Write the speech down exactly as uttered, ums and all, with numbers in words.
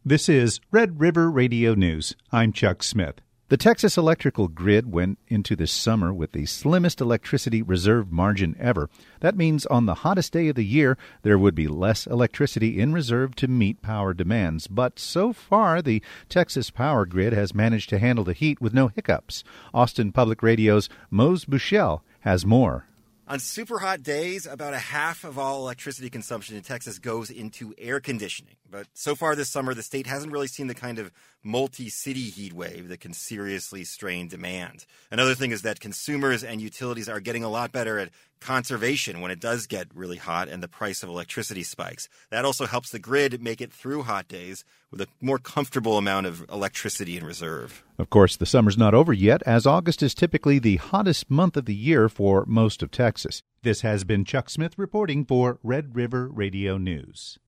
This is Red River Radio News. I'm Chuck Smith. The Texas electrical grid went into this summer with the slimmest electricity reserve margin ever. That means on the hottest day of the year, there would be less electricity in reserve to meet power demands. But so far, the Texas power grid has managed to handle the heat with no hiccups. Austin Public Radio's Mose Buchel has more. On super hot days, about a half of all electricity consumption in Texas goes into air conditioning. But so far this summer, the state hasn't really seen the kind of multi-city heat wave that can seriously strain demand. Another thing is that consumers and utilities are getting a lot better at conservation when it does get really hot and the price of electricity spikes. That also helps the grid make it through hot days with a more comfortable amount of electricity in reserve. Of course, the summer's not over yet, as August is typically the hottest month of the year for most of Texas. This has been Chuck Smith reporting for Red River Radio News.